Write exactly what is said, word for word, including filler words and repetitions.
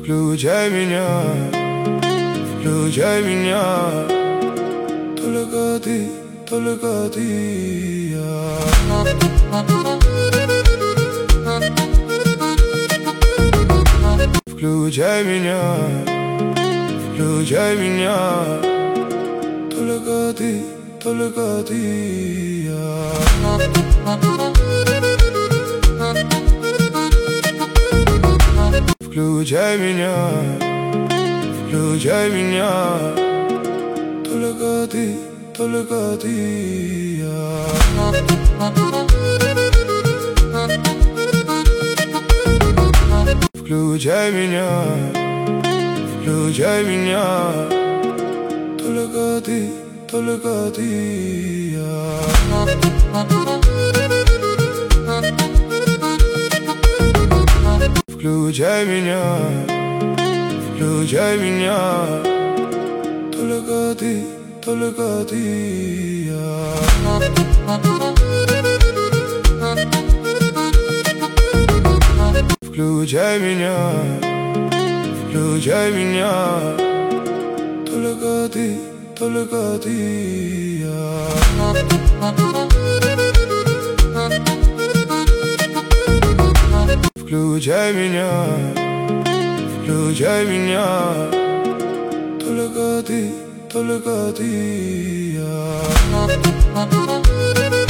Включай меня, включай меня. Только ты, только ты и я. Включай меня, включай меня. Только ты, только ты и я. Включай меня, включай меня. Только ты, только ты и я. Включай меня, включай меня. Только ты, только ты и я. Включай меня, включай меня. Только ты, только ты и я. Включай меня, включай меня. Только ты, только ты и я. Включай меня, включай меня. Только ты, только ты и я.